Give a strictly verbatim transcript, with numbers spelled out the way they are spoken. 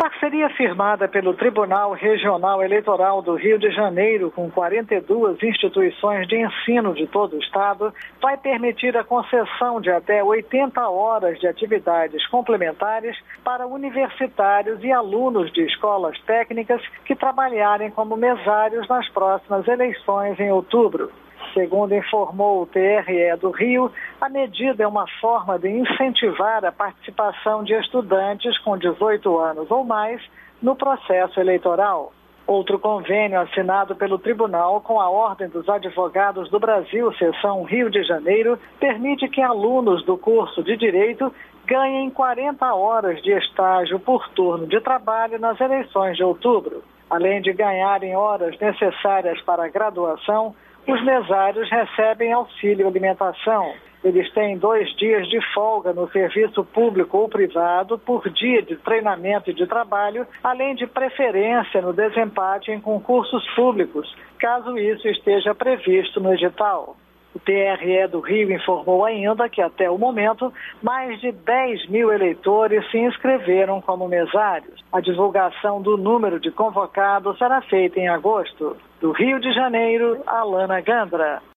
Parceria firmada pelo Tribunal Regional Eleitoral do Rio de Janeiro com quarenta e duas instituições de ensino de todo o estado vai permitir a concessão de até oitenta horas de atividades complementares para universitários e alunos de escolas técnicas que trabalharem como mesários nas próximas eleições em outubro. Segundo informou o T R E do Rio, a medida é uma forma de incentivar a participação de estudantes com dezoito anos ou mais no processo eleitoral. Outro convênio assinado pelo Tribunal com a Ordem dos Advogados do Brasil, Seção Rio de Janeiro, permite que alunos do curso de Direito ganhem quarenta horas de estágio por turno de trabalho nas eleições de outubro. Além de ganharem horas necessárias para a graduação, os mesários recebem auxílio alimentação. Eles têm dois dias de folga no serviço público ou privado por dia de treinamento e de trabalho, além de preferência no desempate em concursos públicos, caso isso esteja previsto no edital. O T R E do Rio informou ainda que, até o momento, mais de dez mil eleitores se inscreveram como mesários. A divulgação do número de convocados será feita em agosto. Do Rio de Janeiro, Alana Gandra.